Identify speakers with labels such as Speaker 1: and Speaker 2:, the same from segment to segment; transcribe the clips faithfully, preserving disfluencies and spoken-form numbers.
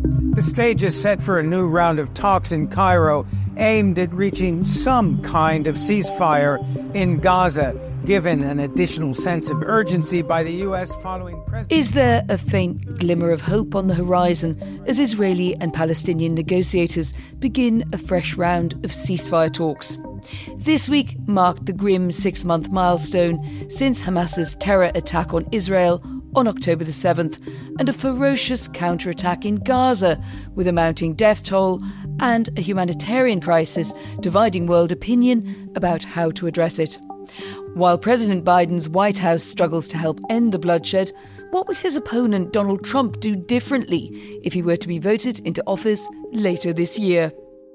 Speaker 1: The stage is set for a new round of talks in Cairo aimed at reaching some kind of ceasefire in Gaza, given an additional sense of urgency by the U S following President...
Speaker 2: Is there a faint glimmer of hope on the horizon as Israeli and Palestinian negotiators begin a fresh round of ceasefire talks? This week marked the grim six-month milestone since Hamas's terror attack on Israel on October the seventh and a ferocious counterattack in Gaza with a mounting death toll and a humanitarian crisis dividing world opinion about how to address it. While President Biden's White House struggles to help end the bloodshed, what would his opponent Donald Trump do differently if he were to be voted into office later this year?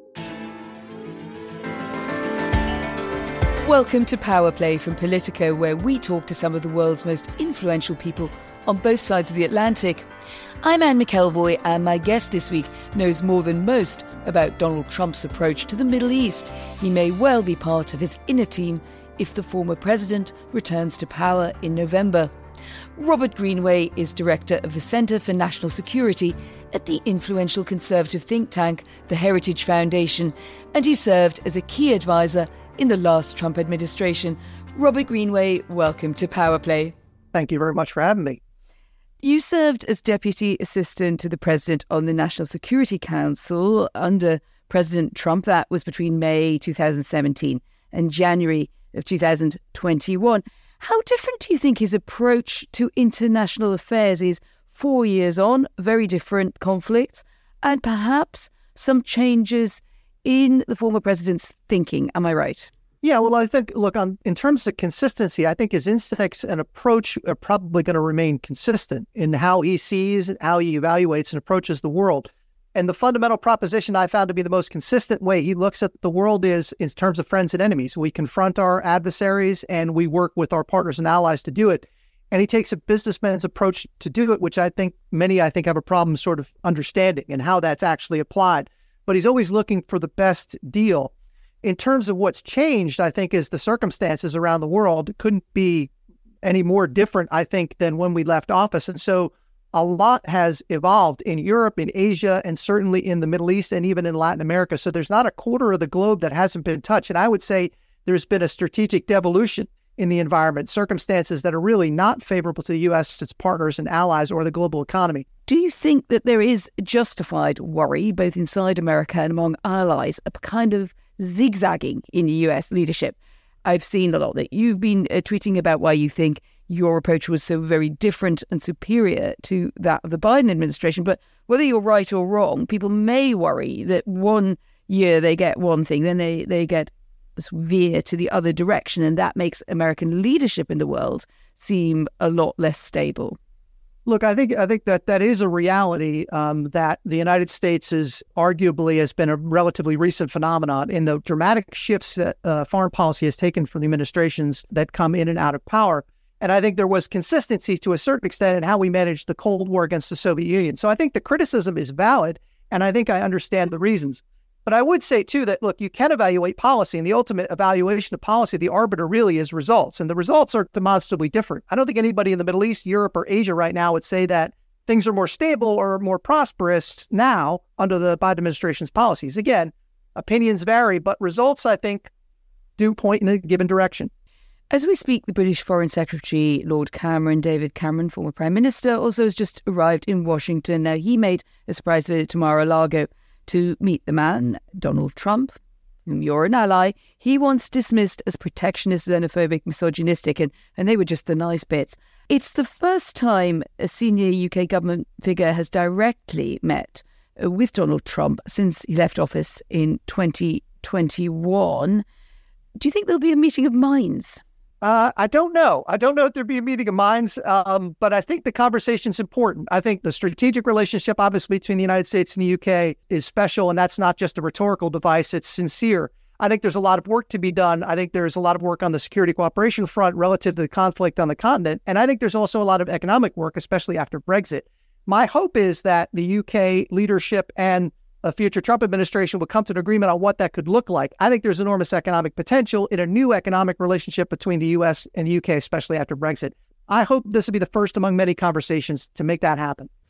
Speaker 2: Welcome to Power Play from Politico, where we talk to some of the world's most influential people on both sides of the Atlantic. I'm Anne McElvoy, and my guest this week knows more than most about Donald Trump's approach to the Middle East. He may well be part of his inner team if the former president returns to power in November. Robert Greenway is director of the Centre for National Security at the influential conservative think tank, the Heritage Foundation, and he served as a key advisor in the last Trump administration. Robert Greenway, welcome to Power Play.
Speaker 3: Thank you very much for having me.
Speaker 2: You served as Deputy Assistant to the President on the National Security Council under President Trump. That was between May twenty seventeen and January of two thousand twenty-one. How different do you think his approach to international affairs is four years on, very different conflicts, and perhaps some changes in the former president's thinking? Am I right?
Speaker 3: Yeah, well, I think, look, on, in terms of consistency, I think his instincts and approach are probably going to remain consistent in how he sees and how he evaluates and approaches the world. And the fundamental proposition I found to be the most consistent way he looks at the world is in terms of friends and enemies. We confront our adversaries and we work with our partners and allies to do it. And he takes a businessman's approach to do it, which I think many, I think, have a problem sort of understanding and how that's actually applied. But he's always looking for the best deal. In terms of what's changed, I think, is the circumstances around the world couldn't be any more different, I think, than when we left office. And so a lot has evolved in Europe, in Asia, and certainly in the Middle East and even in Latin America. So there's not a quarter of the globe that hasn't been touched. And I would say there's been a strategic devolution in the environment, circumstances that are really not favorable to the U S, its partners and allies, or the global economy.
Speaker 2: Do you think that there is justified worry, both inside America and among allies, a kind of zigzagging in U S leadership? I've seen a lot that you've been uh, tweeting about why you think your approach was so very different and superior to that of the Biden administration. But whether you're right or wrong, people may worry that one year they get one thing, then they, they get veer to the other direction, and that makes American leadership in the world seem a lot less stable.
Speaker 3: Look, I think I think that that is a reality um, that the United States is arguably has been a relatively recent phenomenon in the dramatic shifts that uh, foreign policy has taken from the administrations that come in and out of power. And I think there was consistency to a certain extent in how we managed the Cold War against the Soviet Union. So I think the criticism is valid, and I think I understand the reasons. But I would say, too, that, look, you can evaluate policy, and the ultimate evaluation of policy, the arbiter really is results. And the results are demonstrably different. I don't think anybody in the Middle East, Europe, or Asia right now would say that things are more stable or more prosperous now under the Biden administration's policies. Again, opinions vary, but results, I think, do point in a given direction.
Speaker 2: As we speak, the British Foreign Secretary, Lord Cameron, David Cameron, former Prime Minister, also has just arrived in Washington. Now, he made a surprise visit to Mar-a-Lago to meet the man, Donald Trump, whom you're an ally. He once dismissed as protectionist, xenophobic, misogynistic, and, and they were just the nice bits. It's the first time a senior U K government figure has directly met with Donald Trump since he left office in twenty twenty-one. Do you think there'll be a meeting of minds?
Speaker 3: Uh, I don't know. I don't know if there'd be a meeting of minds, um, but I think the conversation's important. I think the strategic relationship, obviously, between the United States and the U K is special, and that's not just a rhetorical device. It's sincere. I think there's a lot of work to be done. I think there's a lot of work on the security cooperation front relative to the conflict on the continent. And I think there's also a lot of economic work, especially after Brexit. My hope is that the U K leadership and a future Trump administration would come to an agreement on what that could look like. I think there's enormous economic potential in a new economic relationship between the U S and the U K, especially after Brexit. I hope this will be the first among many conversations to make that happen.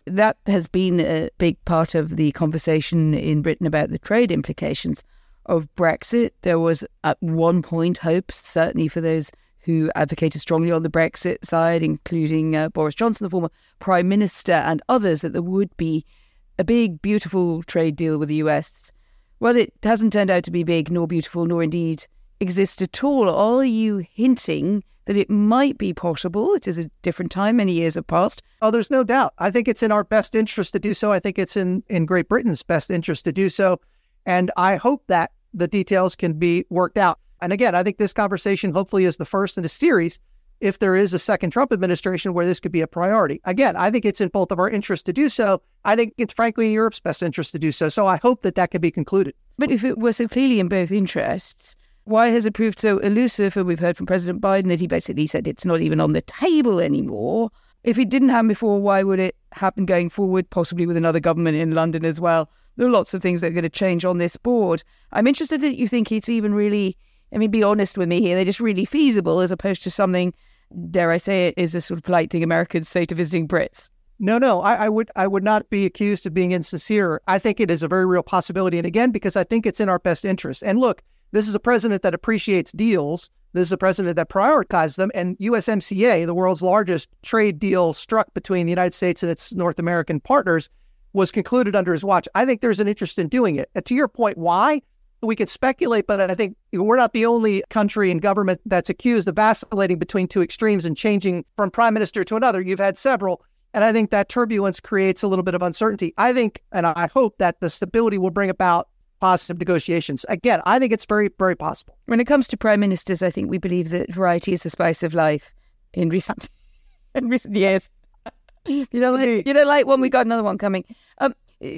Speaker 2: That has been a big part of the conversation in Britain about the trade implications of Brexit. There was at one point hope, certainly for those who advocated strongly on the Brexit side, including uh, Boris Johnson, the former Prime Minister, and others, that there would be a big, beautiful trade deal with the U S. Well, it hasn't turned out to be big, nor beautiful, nor indeed exist at all. Are you hinting that it might be possible? It is a different time. Many years have passed.
Speaker 3: Oh, there's no doubt. I think it's in our best interest to do so. I think it's in, in Great Britain's best interest to do so. And I hope that the details can be worked out. And again, I think this conversation hopefully is the first in a series if there is a second Trump administration where this could be a priority. Again, I think it's in both of our interests to do so. I think it's frankly in Europe's best interest to do so. So I hope that that can be concluded.
Speaker 2: But if it was so clearly in both interests, why has it proved so elusive? And we've heard from President Biden that he basically said it's not even on the table anymore. If it didn't happen before, why would it happen going forward, possibly with another government in London as well? There are lots of things that are going to change on this board. I'm interested that you think it's even really, I mean, be honest with me here, they're just really feasible as opposed to something, dare I say it, is a sort of polite thing Americans say to visiting Brits.
Speaker 3: No, no, I, I would I would not be accused of being insincere. I think it is a very real possibility. And again, because I think it's in our best interest. And look, this is a president that appreciates deals. This is a president that prioritizes them. And U S M C A, the world's largest trade deal struck between the United States and its North American partners, was concluded under his watch. I think there's an interest in doing it. And to your point, why? We could speculate, but I think we're not the only country and government that's accused of vacillating between two extremes and changing from prime minister to another. You've had several. And I think that turbulence creates a little bit of uncertainty. I think, and I hope that the stability will bring about positive negotiations. Again, I think it's very, very possible.
Speaker 2: When it comes to prime ministers, I think we believe that variety is the spice of life in recent in recent years. You don't like, you don't like one, we got another one coming. Um,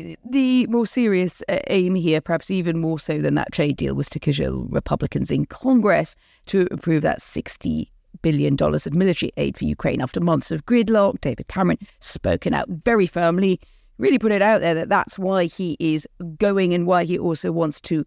Speaker 2: the more serious uh, aim here, perhaps even more so than that trade deal, was to cajole Republicans in Congress to approve that sixty billion dollars of military aid for Ukraine. After months of gridlock, David Cameron spoken out very firmly, really put it out there that that's why he is going and why he also wants to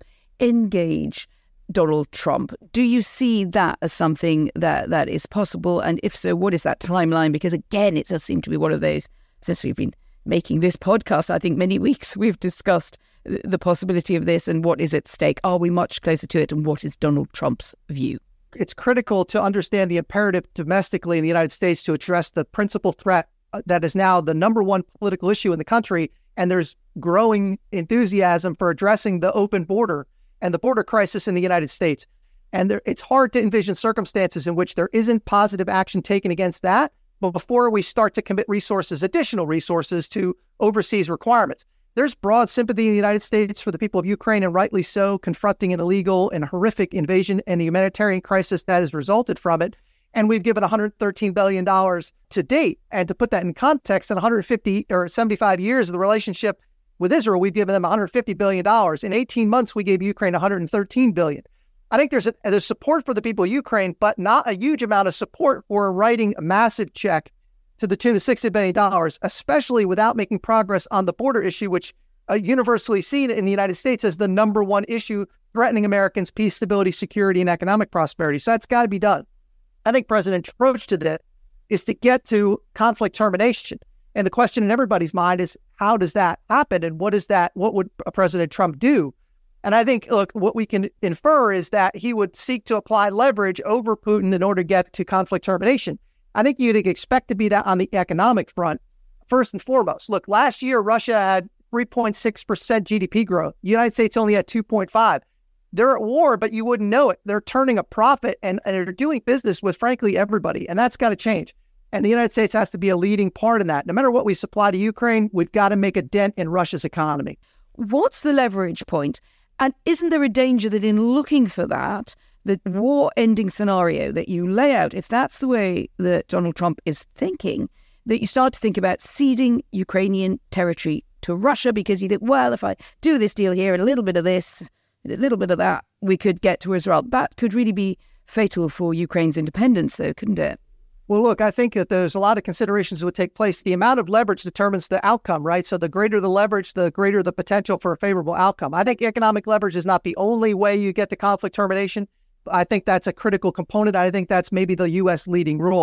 Speaker 2: engage Donald Trump. Do you see that as something that, that is possible? And if so, what is that timeline? Because again, it does seem to be one of those, since we've been making this podcast, I think many weeks we've discussed the possibility of this and what is at stake. Are we much closer to it? And what is Donald Trump's view?
Speaker 3: It's critical to understand the imperative domestically in the United States to address the principal threat that is now the number one political issue in the country. And there's growing enthusiasm for addressing the open border and the border crisis in the United States. And there, it's hard to envision circumstances in which there isn't positive action taken against that, but before we start to commit resources, additional resources to overseas requirements. There's broad sympathy in the United States for the people of Ukraine, and rightly so, confronting an illegal and horrific invasion and the humanitarian crisis that has resulted from it. And we've given one hundred thirteen billion dollars to date. And to put that in context, in one hundred fifty or seventy-five years of the relationship with Israel, we've given them one hundred fifty billion dollars. In eighteen months, we gave Ukraine one hundred thirteen billion dollars. I think there's, a, there's support for the people of Ukraine, but not a huge amount of support for writing a massive check to the tune of sixty billion dollars, especially without making progress on the border issue, which uh, universally seen in the United States as the number one issue threatening Americans' peace, stability, security, and economic prosperity. So that's got to be done. I think President's approach to that is to get to conflict termination. And the question in everybody's mind is, how does that happen? And what is that? What would President Trump do? And I think, look, what we can infer is that he would seek to apply leverage over Putin in order to get to conflict termination. I think you'd expect to be that on the economic front, first and foremost. Look, last year, Russia had three point six percent G D P growth. The United States only had two point five. They're at war, but you wouldn't know it. They're turning a profit and, and they're doing business with, frankly, everybody. And that's got to change. And the United States has to be a leading part in that. No matter what we supply to Ukraine, we've got to make a dent in Russia's economy.
Speaker 2: What's the leverage point? And isn't there a danger that in looking for that, the war-ending scenario that you lay out, if that's the way that Donald Trump is thinking, that you start to think about ceding Ukrainian territory to Russia because you think, well, if I do this deal here and a little bit of this, and a little bit of that, we could get to Israel. That could really be fatal for Ukraine's independence, though, couldn't it?
Speaker 3: Well, look, I think that there's a lot of considerations that would take place. The amount of leverage determines the outcome, right? So the greater the leverage, the greater the potential for a favorable outcome. I think economic leverage is not the only way you get to conflict termination. I think that's a critical component. I think that's maybe the U S leading role.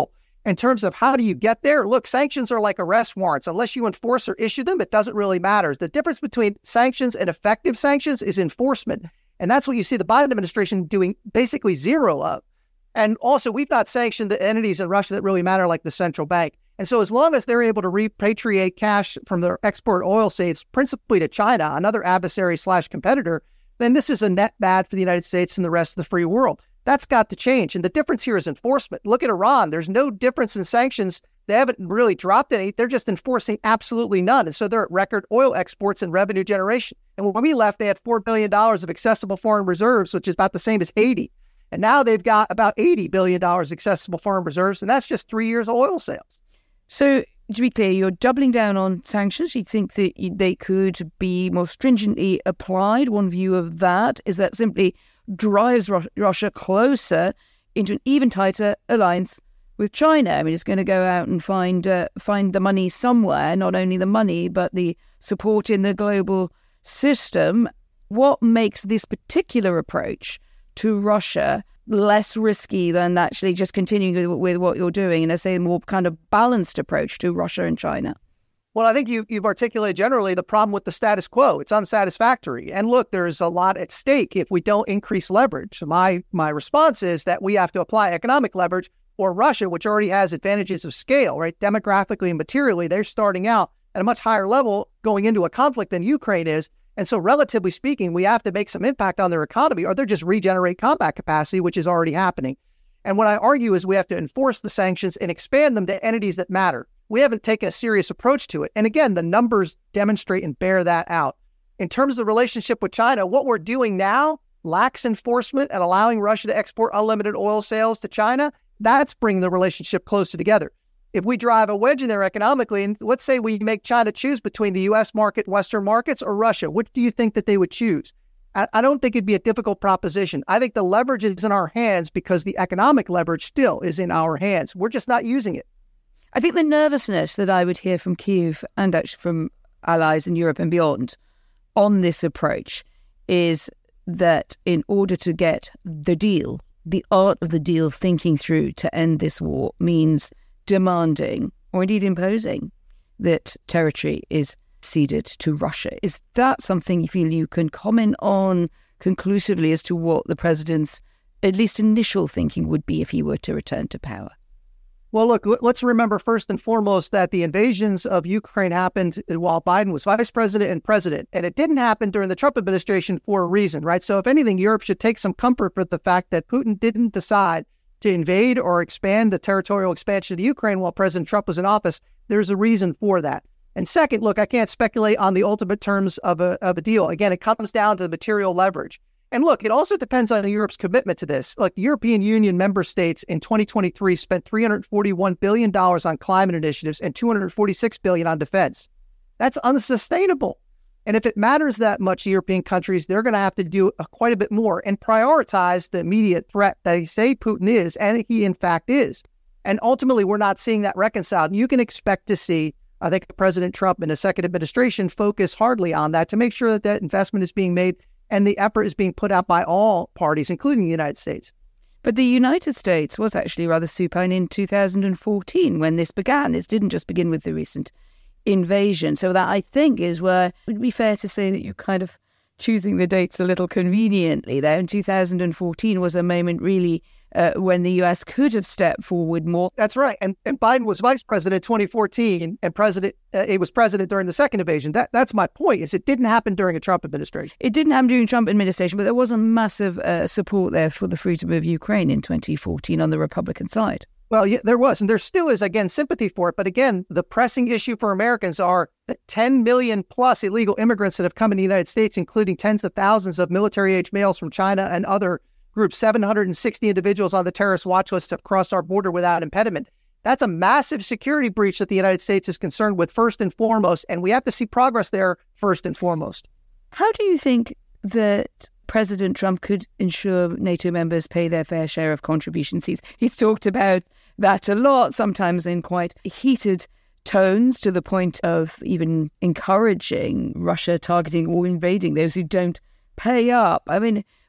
Speaker 3: In terms of how do you get there, look, sanctions are like arrest warrants. Unless you enforce or issue them, it doesn't really matter. The difference between sanctions and effective sanctions is enforcement. And that's what you see the Biden administration doing basically zero of. And also, we've not sanctioned the entities in Russia that really matter, like the central bank. And so as long as they're able to repatriate cash from their export oil sales, principally to China, another adversary slash competitor, then this is a net bad for the United States and the rest of the free world. That's got to change. And the difference here is enforcement. Look at Iran. There's no difference in sanctions. They haven't really dropped any. They're just enforcing absolutely none. And so they're at record oil exports and revenue generation. And when we left, they had four billion dollars of accessible foreign reserves, which is about the same as Haiti. And now they've got about eighty billion dollars accessible foreign reserves. And that's just three years of oil sales.
Speaker 2: So to be clear, you're doubling down on sanctions. You think that they could be more stringently applied. One view of that is that simply drives Ru- Russia closer into an even tighter alliance with China. I mean, it's going to go out and find uh, find the money somewhere, not only the money, but the support in the global system. What makes this particular approach to Russia less risky than actually just continuing with, with what you're doing and, I say, a more kind of balanced approach to Russia and China?
Speaker 3: Well, I think you, you've articulated generally the problem with the status quo. It's unsatisfactory. And look, there's a lot at stake if we don't increase leverage. So my, my response is that we have to apply economic leverage, or Russia, which already has advantages of scale, right? Demographically and materially, they're starting out at a much higher level going into a conflict than Ukraine is. And so relatively speaking, we have to make some impact on their economy, or they're just regenerate combat capacity, which is already happening. And what I argue is we have to enforce the sanctions and expand them to entities that matter. We haven't taken a serious approach to it. And again, the numbers demonstrate and bear that out. In terms of the relationship with China, what we're doing now, lax enforcement and allowing Russia to export unlimited oil sales to China, that's bringing the relationship closer together. If we drive a wedge in there economically, and let's say we make China choose between the U S market, Western markets, or Russia, which do you think that they would choose? I, I don't think it'd be a difficult proposition. I think the leverage is in our hands because the economic leverage still is in our hands. We're just not using it.
Speaker 2: I think the nervousness that I would hear from Kyiv and actually from allies in Europe and beyond on this approach is that in order to get the deal, the art of the deal thinking through to end this war means demanding or indeed imposing that territory is ceded to Russia. Is that something you feel you can comment on conclusively as to what the president's at least initial thinking would be if he were to return to power?
Speaker 3: Well, look, let's remember first and foremost that the invasions of Ukraine happened while Biden was vice president and president, and it didn't happen during the Trump administration for a reason, right? So if anything, Europe should take some comfort with the fact that Putin didn't decide to invade or expand the territorial expansion of Ukraine while President Trump was in office. There's a reason for that. And second, look, I can't speculate on the ultimate terms of a of a deal. Again, it comes down to the material leverage. And look, it also depends on Europe's commitment to this. Like, European Union member states in twenty twenty-three spent three hundred forty-one billion dollars on climate initiatives and two hundred forty-six billion dollars on defense. That's unsustainable. And if it matters that much to European countries, they're going to have to do a, quite a bit more and prioritize the immediate threat that they say Putin is, and he in fact is. And ultimately, we're not seeing that reconciled. And you can expect to see, I think, President Trump and the second administration focus hardly on that to make sure that that investment is being made and the effort is being put out by all parties, including the United States.
Speaker 2: But the United States was actually rather supine in two thousand fourteen when this began. This didn't just begin with the recent invasion. So that, I think, is where it would be fair to say that you're kind of choosing the dates a little conveniently there. In two thousand fourteen was a moment really uh, when the U S could have stepped forward more.
Speaker 3: That's right. And, and Biden was vice president in twenty fourteen, and president uh, it was president during the second invasion. That That's my point, is it didn't happen during a Trump administration.
Speaker 2: It didn't happen during Trump administration, but there was a massive uh, support there for the freedom of Ukraine in twenty fourteen on the Republican side.
Speaker 3: Well, yeah, there was, and there still is, again, sympathy for it. But again, the pressing issue for Americans are the ten million plus illegal immigrants that have come in the United States, including tens of thousands of military-age males from China and other groups. seven hundred sixty individuals on the terrorist watch list have crossed our border without impediment. That's a massive security breach that the United States is concerned with first and foremost, and we have to see progress there first and foremost.
Speaker 2: How do you think that President Trump could ensure NATO members pay their fair share of contributions? He's, he's talked about that a lot, sometimes in quite heated tones, to the point of even encouraging Russia targeting or invading those who don't pay up. I mean,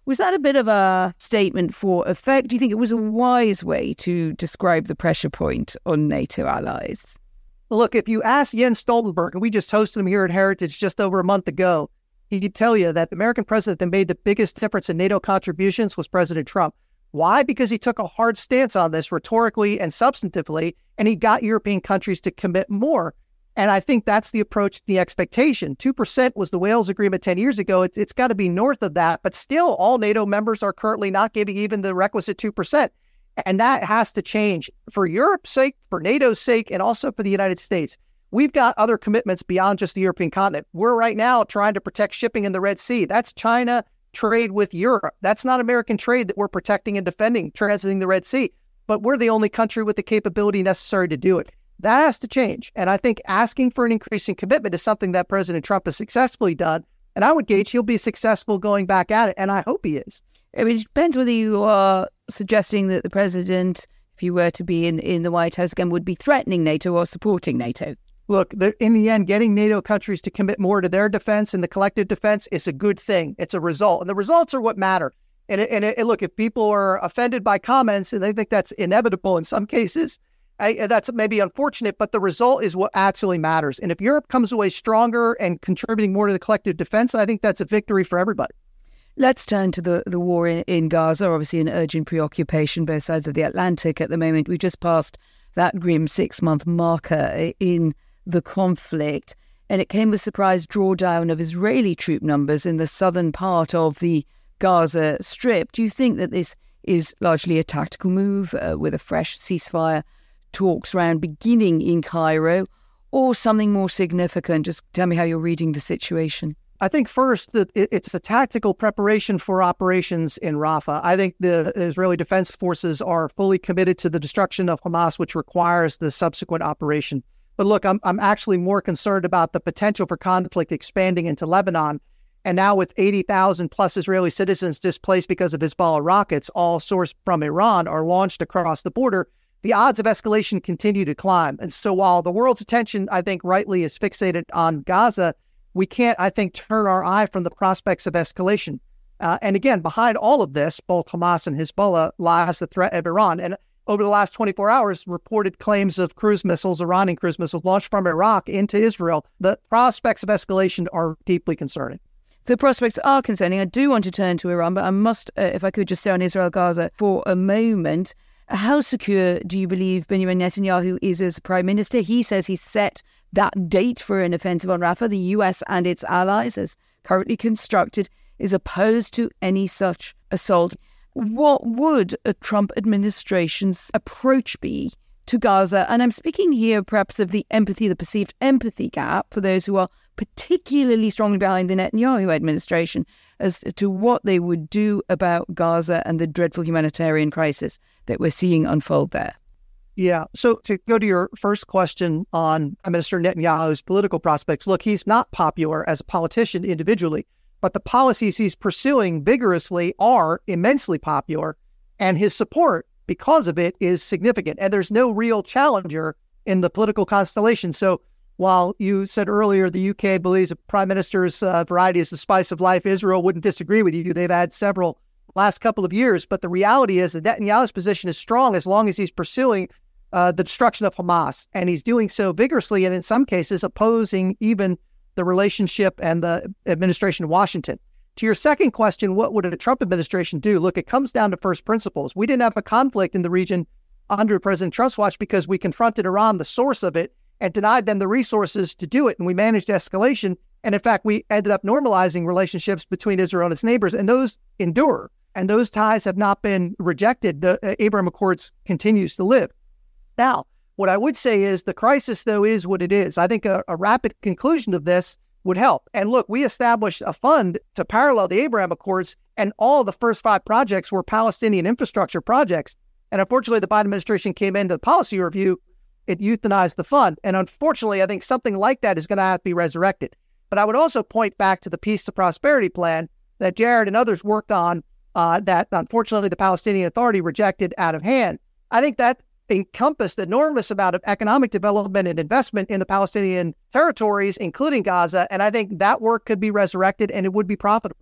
Speaker 2: Was that a bit of a statement for effect? Do you think it was a wise way to describe the pressure point on NATO allies?
Speaker 3: Look, if you ask Jens Stoltenberg, and we just hosted him here at Heritage just over a month ago, he could tell you that the American president that made the biggest difference in NATO contributions was President Trump. Why? Because he took a hard stance on this rhetorically and substantively, and he got European countries to commit more. And I think that's the approach, the expectation. two percent was the Wales Agreement ten years ago. It's, it's got to be north of that. But still, all NATO members are currently not giving even the requisite two percent. And that has to change for Europe's sake, for NATO's sake, and also for the United States. We've got other commitments beyond just the European continent. We're right now trying to protect shipping in the Red Sea. That's China trade with Europe. That's not American trade that we're protecting and defending, transiting the Red Sea. But we're the only country with the capability necessary to do it. That has to change. And I think asking for an increase in commitment is something that President Trump has successfully done. And I would gauge he'll be successful going back at it. And I hope he is.
Speaker 2: I mean, it depends whether you are suggesting that the president, if you were to be in, in the White House again, would be threatening NATO or supporting NATO.
Speaker 3: Look, the, in the end, getting NATO countries to commit more to their defense and the collective defense is a good thing. It's a result. And the results are what matter. And, it, and it, look, if people are offended by comments and they think that's inevitable in some cases, I, that's maybe unfortunate, but the result is what actually matters. And if Europe comes away stronger and contributing more to the collective defense, I think that's a victory for everybody.
Speaker 2: Let's turn to the, the war in, in Gaza, obviously an urgent preoccupation both sides of the Atlantic at the moment. We just passed that grim six-month marker in the conflict, and it came with surprise drawdown of Israeli troop numbers in the southern part of the Gaza Strip. Do you think that this is largely a tactical move uh, with a fresh ceasefire talks round beginning in Cairo, or something more significant? Just tell me how you're reading the situation.
Speaker 3: I think first that it's a tactical preparation for operations in Rafah. I think the Israeli Defense Forces are fully committed to the destruction of Hamas, which requires the subsequent operation. But look, I'm I'm actually more concerned about the potential for conflict expanding into Lebanon. And now with eighty thousand plus Israeli citizens displaced because of Hezbollah rockets, all sourced from Iran, are launched across the border, the odds of escalation continue to climb. And so while the world's attention, I think, rightly is fixated on Gaza, we can't, I think, turn our eye from the prospects of escalation. Uh, and again, behind all of this, both Hamas and Hezbollah, lies the threat of Iran. And over the last twenty-four hours, reported claims of cruise missiles, Iranian cruise missiles, launched from Iraq into Israel. The prospects of escalation are deeply concerning.
Speaker 2: The prospects are concerning. I do want to turn to Iran, but I must, uh, if I could just stay on Israel-Gaza for a moment. How secure do you believe Benjamin Netanyahu is as Prime Minister? He says he's set that date for an offensive on Rafah. The U S and its allies, as currently constructed, is opposed to any such assault. What would a Trump administration's approach be to Gaza? And I'm speaking here perhaps of the empathy, the perceived empathy gap for those who are particularly strongly behind the Netanyahu administration as to what they would do about Gaza and the dreadful humanitarian crisis that we're seeing unfold there.
Speaker 3: Yeah. So to go to your first question on Minister Netanyahu's political prospects, look, he's not popular as a politician individually, but the policies he's pursuing vigorously are immensely popular, and his support because of it is significant. And there's no real challenger in the political constellation. So while you said earlier the U K believes a prime minister's uh, variety is the spice of life, Israel wouldn't disagree with you. They've had several last couple of years. But the reality is that Netanyahu's position is strong as long as he's pursuing uh, the destruction of Hamas. And he's doing so vigorously and in some cases opposing even the relationship and the administration of Washington. To your second question, what would a Trump administration do? Look, it comes down to first principles. We didn't have a conflict in the region under President Trump's watch because we confronted Iran, the source of it, and denied them the resources to do it. And we managed escalation. And in fact, we ended up normalizing relationships between Israel and its neighbors, and those endure. And those ties have not been rejected. The uh, Abraham Accords continues to live. Now, what I would say is the crisis, though, is what it is. I think a, a rapid conclusion of this would help. And look, we established a fund to parallel the Abraham Accords, and all the first five projects were Palestinian infrastructure projects. And unfortunately, the Biden administration came into the policy review. It euthanized the fund. And unfortunately, I think something like that is going to have to be resurrected. But I would also point back to the Peace to Prosperity plan that Jared and others worked on uh, that unfortunately the Palestinian Authority rejected out of hand. I think that encompassed an enormous amount of economic development and investment in the Palestinian territories, including Gaza. And I think that work could be resurrected and it would be profitable.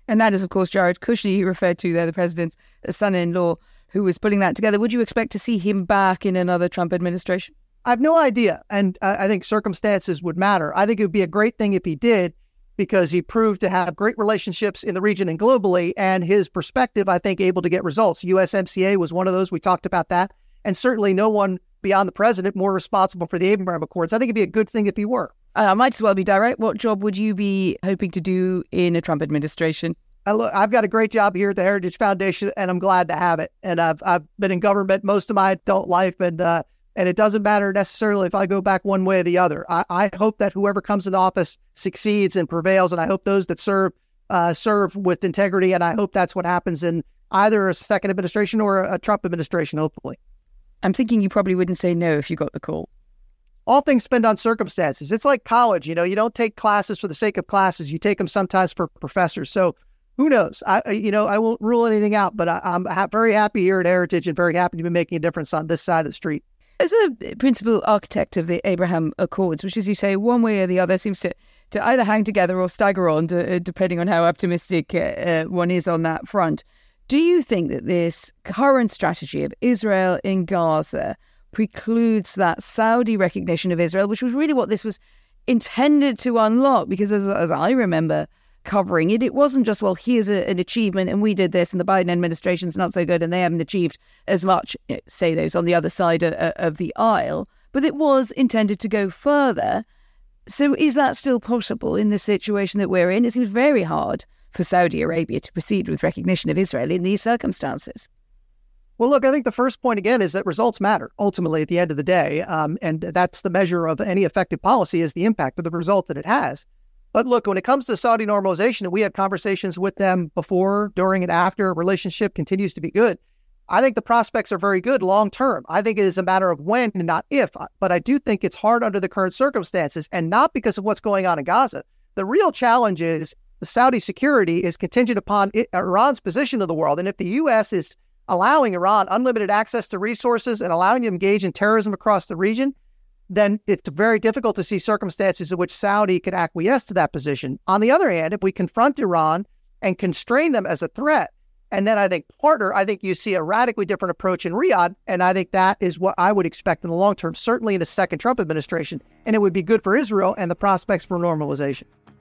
Speaker 2: And that is, of course, Jared Kushner, you referred to there, the president's son-in-law, who was putting that together. Would you expect to see him back in another Trump administration?
Speaker 3: I have no idea. And uh, I think circumstances would matter. I think it would be a great thing if he did, because he proved to have great relationships in the region and globally, and his perspective, I think, able to get results. U S M C A was one of those. We talked about that. And certainly no one beyond the president more responsible for the Abraham Accords. I think it'd be a good thing if he were.
Speaker 2: I might as well be direct. What job would you be hoping to do in a Trump administration?
Speaker 3: I look, I've got a great job here at the Heritage Foundation, and I'm glad to have it. And I've I've been in government most of my adult life, and uh, and it doesn't matter necessarily if I go back one way or the other. I, I hope that whoever comes into office succeeds and prevails, and I hope those that serve uh, serve with integrity, and I hope that's what happens in either a second administration or a, a Trump administration, hopefully.
Speaker 2: I'm thinking you probably wouldn't say no if you got the call.
Speaker 3: All things depend on circumstances. It's like college, you know, you don't take classes for the sake of classes. You take them sometimes for professors. So who knows? I, you know, I won't rule anything out, but I, I'm ha- very happy here at Heritage and very happy to be making a difference on this side of the street.
Speaker 2: As a principal architect of the Abraham Accords, which, as you say, one way or the other seems to, to either hang together or stagger on, to, depending on how optimistic uh, one is on that front, do you think that this current strategy of Israel in Gaza precludes that Saudi recognition of Israel, which was really what this was intended to unlock? Because as, as I remember covering it, it wasn't just, well, here's a, an achievement and we did this and the Biden administration's not so good and they haven't achieved as much, you know, say those on the other side of, of the aisle, but it was intended to go further. So is that still possible in the situation that we're in? It seems very hard for Saudi Arabia to proceed with recognition of Israel in these circumstances.
Speaker 3: Well, look, I think the first point, again, is that results matter ultimately at the end of the day. Um, and that's the measure of any effective policy, is the impact of the result that it has. But look, when it comes to Saudi normalization, and we had conversations with them before, during, and after, relationship continues to be good. I think the prospects are very good long term. I think it is a matter of when and not if. But I do think it's hard under the current circumstances, and not because of what's going on in Gaza. The real challenge is the Saudi security is contingent upon it, Iran's position in the world. And if the U S is allowing Iran unlimited access to resources and allowing them to engage in terrorism across the region, then it's very difficult to see circumstances in which Saudi could acquiesce to that position. On the other hand, if we confront Iran and constrain them as a threat, and then I think partner, I think you see a radically different approach in Riyadh, and I think that is what I would expect in the long term, certainly in a second Trump administration, and it would be good for Israel and the prospects for normalization.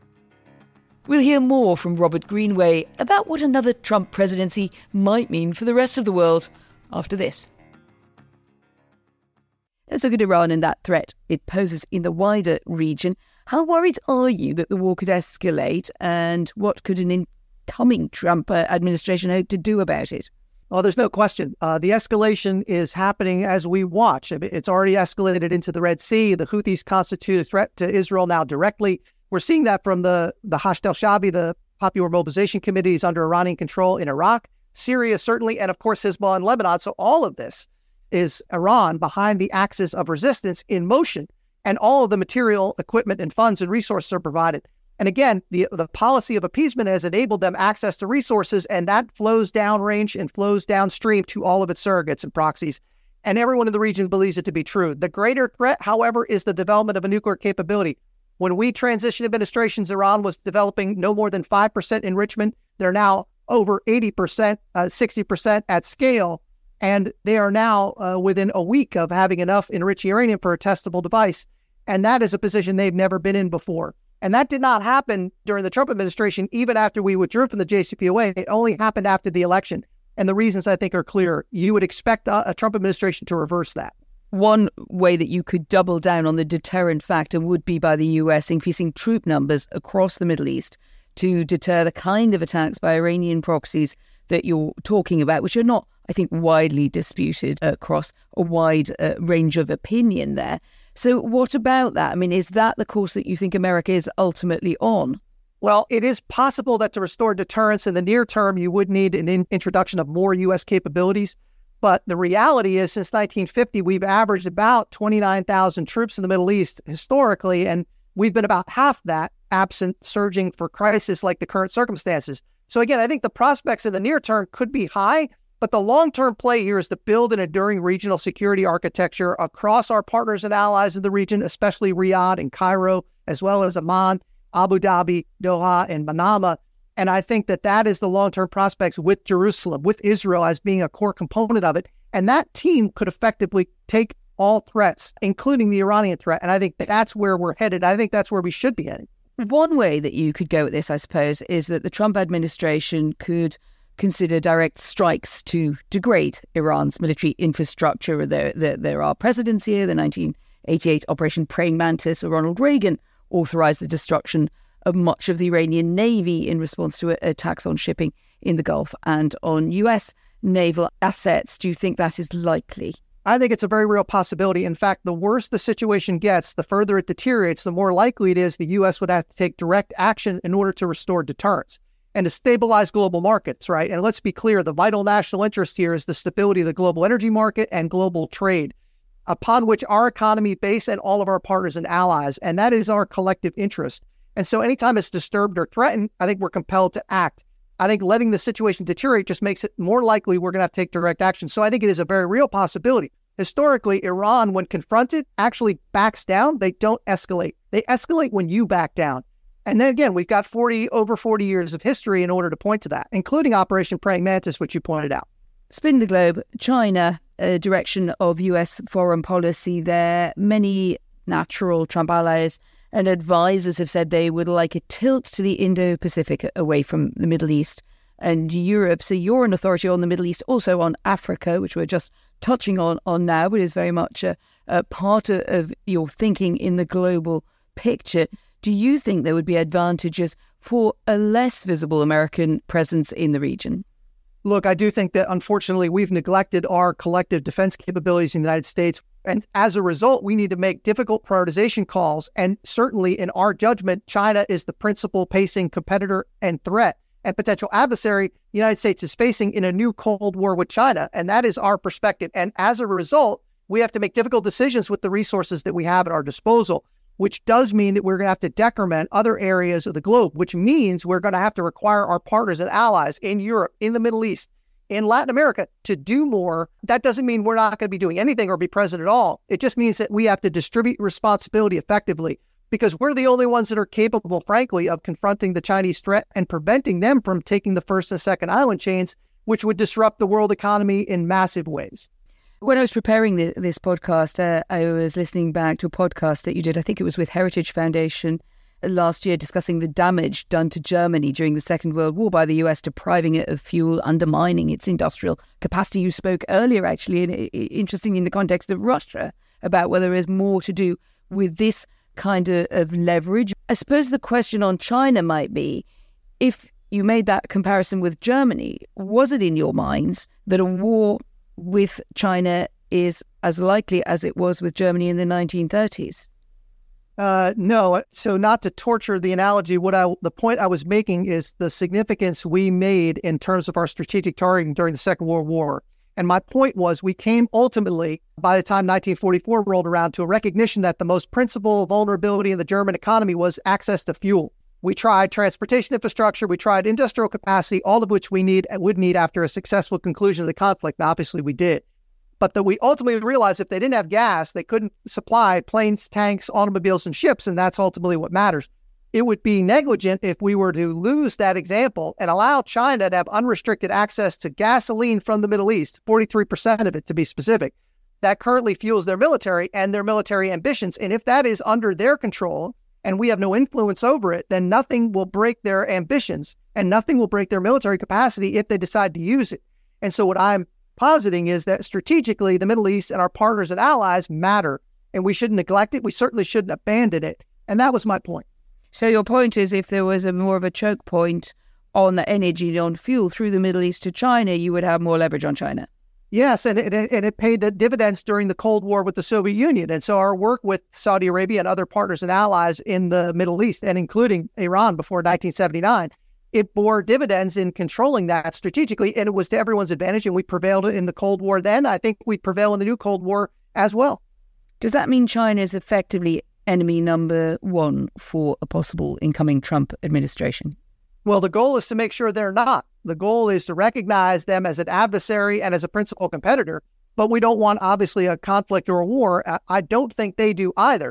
Speaker 2: We'll hear more from Robert Greenway about what another Trump presidency might mean for the rest of the world after this. Let's look at Iran and that threat it poses in the wider region. How worried are you that the war could escalate, and what could an incoming Trump uh, administration hope to do about it?
Speaker 3: Well, there's no question. Uh, the escalation is happening as we watch. I mean, it's already escalated into the Red Sea. The Houthis constitute a threat to Israel now directly. We're seeing that from the, the Hashd al-Shaabi, the Popular Mobilization Committees under Iranian control in Iraq, Syria certainly, and of course Hezbollah in Lebanon. So all of this is Iran behind the axis of resistance in motion, and all of the material, equipment, and funds and resources are provided. And again, the the policy of appeasement has enabled them access to resources, and that flows downrange and flows downstream to all of its surrogates and proxies. And everyone in the region believes it to be true. The greater threat, however, is the development of a nuclear capability. When we transitioned administrations, Iran was developing no more than five percent enrichment. They're now over eighty percent, uh, sixty percent at scale. And they are now uh, within a week of having enough enriched uranium for a testable device. And that is a position they've never been in before. And that did not happen during the Trump administration, even after we withdrew from the J C P O A. It only happened after the election. And the reasons, I think, are clear. You would expect a, a Trump administration to reverse that.
Speaker 2: One way that you could double down on the deterrent factor would be by the U S increasing troop numbers across the Middle East to deter the kind of attacks by Iranian proxies that you're talking about, which are not, I think, widely disputed across a wide uh, range of opinion there. So what about that? I mean, is that the course that you think America is ultimately on?
Speaker 3: Well, it is possible that to restore deterrence in the near term, you would need an in- introduction of more U S capabilities. But the reality is, since nineteen fifty, we've averaged about twenty-nine thousand troops in the Middle East historically, and we've been about half that, absent surging for crisis like the current circumstances. So again, I think the prospects in the near term could be high, but the long-term play here is to build an enduring regional security architecture across our partners and allies in the region, especially Riyadh and Cairo, as well as Amman, Abu Dhabi, Doha, and Manama. And I think that that is the long-term prospects with Jerusalem, with Israel as being a core component of it. And that team could effectively take all threats, including the Iranian threat. And I think that's where we're headed. I think that's where we should be heading.
Speaker 2: One way that you could go with this, I suppose, is that the Trump administration could consider direct strikes to degrade Iran's military infrastructure. There, there, there are precedents here. The nineteen eighty-eight Operation Praying Mantis of Ronald Reagan authorized the destruction of much of the Iranian Navy in response to attacks on shipping in the Gulf and on U S naval assets. Do you think that is likely?
Speaker 3: I think it's a very real possibility. In fact, the worse the situation gets, the further it deteriorates, the more likely it is the U S would have to take direct action in order to restore deterrence and to stabilize global markets, right? And let's be clear, the vital national interest here is the stability of the global energy market and global trade, upon which our economy base and all of our partners and allies, and that is our collective interest. And so anytime it's disturbed or threatened, I think we're compelled to act. I think letting the situation deteriorate just makes it more likely we're going to have to take direct action. So I think it is a very real possibility. Historically, Iran, when confronted, actually backs down. They don't escalate. They escalate when you back down. And then again, we've got forty over forty years of history in order to point to that, including Operation Praying Mantis, which you pointed out.
Speaker 2: Spin the globe. China, a direction of U S foreign policy there. Many natural Trump allies and advisors have said they would like a tilt to the Indo-Pacific away from the Middle East and Europe. So you're an authority on the Middle East, also on Africa, which we're just touching on, on now, but is very much a, a part of, of your thinking in the global picture. Do you think there would be advantages for a less visible American presence in the region?
Speaker 3: Look, I do think that, unfortunately, we've neglected our collective defense capabilities in the United States. And as a result, we need to make difficult prioritization calls. And certainly, in our judgment, China is the principal pacing competitor and threat and potential adversary the United States is facing in a new Cold War with China. And that is our perspective. And as a result, we have to make difficult decisions with the resources that we have at our disposal, which does mean that we're going to have to decrement other areas of the globe, which means we're going to have to require our partners and allies in Europe, in the Middle East, in Latin America to do more. That doesn't mean we're not going to be doing anything or be present at all. It just means that we have to distribute responsibility effectively because we're the only ones that are capable, frankly, of confronting the Chinese threat and preventing them from taking the first and second island chains, which would disrupt the world economy in massive ways.
Speaker 2: When I was preparing the, this podcast, uh, I was listening back to a podcast that you did. I think it was with Heritage Foundation last year, discussing the damage done to Germany during the Second World War by the U S, depriving it of fuel, undermining its industrial capacity. You spoke earlier, actually, and interesting in the context of Russia, about whether there is more to do with this kind of, of leverage. I suppose the question on China might be, if you made that comparison with Germany, was it in your minds that a war with China is as likely as it was with Germany in the nineteen thirties?
Speaker 3: Uh, no. So not to torture the analogy, what I the point I was making is the significance we made in terms of our strategic targeting during the Second World War. And my point was we came ultimately, by the time nineteen forty-four rolled around, to a recognition that the most principal vulnerability in the German economy was access to fuel. We tried transportation infrastructure, we tried industrial capacity, all of which we need would need after a successful conclusion of the conflict. And obviously we did. But that we ultimately realized if they didn't have gas, they couldn't supply planes, tanks, automobiles, and ships, and that's ultimately what matters. It would be negligent if we were to lose that example and allow China to have unrestricted access to gasoline from the Middle East, forty-three percent of it to be specific, that currently fuels their military and their military ambitions. And if that is under their control and we have no influence over it, then nothing will break their ambitions and nothing will break their military capacity if they decide to use it. And so what I'm positing is that strategically, the Middle East and our partners and allies matter, and we shouldn't neglect it. We certainly shouldn't abandon it. And that was my point.
Speaker 2: So your point is, if there was a more of a choke point on the energy, on fuel through the Middle East to China, you would have more leverage on China.
Speaker 3: Yes, and it, and it paid the dividends during the Cold War with the Soviet Union. And so our work with Saudi Arabia and other partners and allies in the Middle East, and including Iran before nineteen seventy-nine, it bore dividends in controlling that strategically, and it was to everyone's advantage, and we prevailed in the Cold War then. I think we prevail in the new Cold War as well.
Speaker 2: Does that mean China is effectively enemy number one for a possible incoming Trump administration?
Speaker 3: Well, the goal is to make sure they're not. The goal is to recognize them as an adversary and as a principal competitor, but we don't want, obviously, a conflict or a war. I don't think they do either.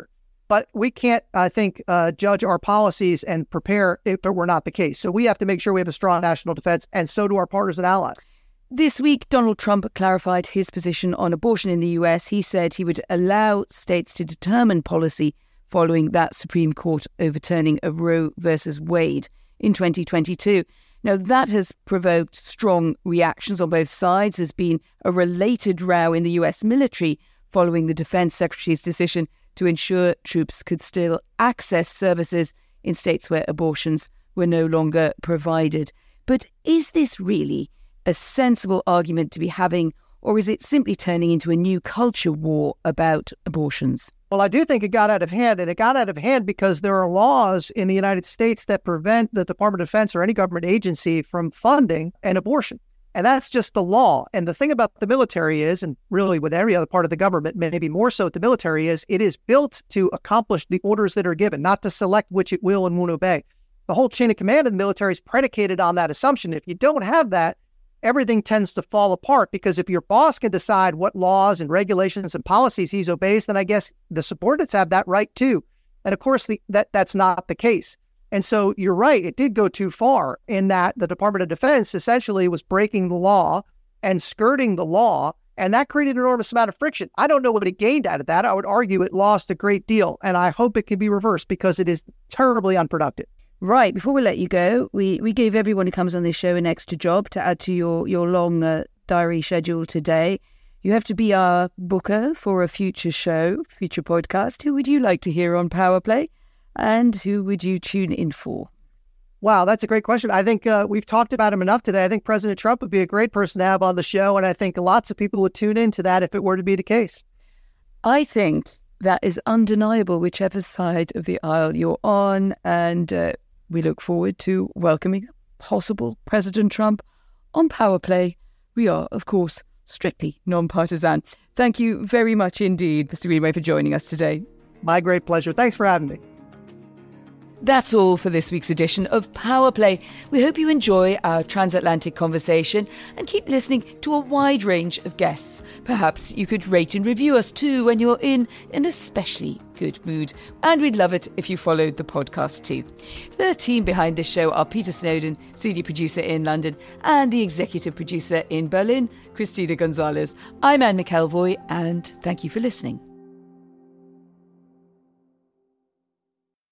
Speaker 3: But we can't, I think, uh, judge our policies and prepare if it were not the case. So we have to make sure we have a strong national defense, and so do our partners and allies.
Speaker 2: This week, Donald Trump clarified his position on abortion in the U S. He said he would allow states to determine policy following that Supreme Court overturning of Roe versus Wade in twenty twenty-two. Now, that has provoked strong reactions on both sides. There's been a related row in the U S military following the Defense Secretary's decision to ensure troops could still access services in states where abortions were no longer provided. But is this really a sensible argument to be having, or is it simply turning into a new culture war about abortions?
Speaker 3: Well, I do think it got out of hand, and it got out of hand because there are laws in the United States that prevent the Department of Defense or any government agency from funding an abortion. And that's just the law. And the thing about the military is, and really with every other part of the government, maybe more so with the military, is it is built to accomplish the orders that are given, not to select which it will and won't obey. The whole chain of command of the military is predicated on that assumption. If you don't have that, everything tends to fall apart, because if your boss can decide what laws and regulations and policies he obeys, then I guess the subordinates have that right too. And of course, the, that that's not the case. And so you're right, it did go too far in that the Department of Defense essentially was breaking the law and skirting the law, and that created an enormous amount of friction. I don't know what it gained out of that. I would argue it lost a great deal, and I hope it can be reversed because it is terribly unproductive.
Speaker 2: Right, before we let you go, we, we gave everyone who comes on this show an extra job to add to your, your long uh, diary schedule today. You have to be our booker for a future show, future podcast. Who would you like to hear on Power Play? And who would you tune in for?
Speaker 3: Wow, that's a great question. I think uh, we've talked about him enough today. I think President Trump would be a great person to have on the show, and I think lots of people would tune into that if it were to be the case.
Speaker 2: I think that is undeniable, whichever side of the aisle you're on, and uh, we look forward to welcoming possible President Trump on Power Play. We are, of course, strictly non-partisan. Thank you very much indeed, Mister Greenway, for joining us today.
Speaker 3: My great pleasure. Thanks for having me.
Speaker 2: That's all for this week's edition of Power Play. We hope you enjoy our transatlantic conversation and keep listening to a wide range of guests. Perhaps you could rate and review us too when you're in an especially good mood. And we'd love it if you followed the podcast too. The team behind this show are Peter Snowden, senior producer in London, and the executive producer in Berlin, Christina Gonzalez. I'm Anne McElvoy, and thank you for listening.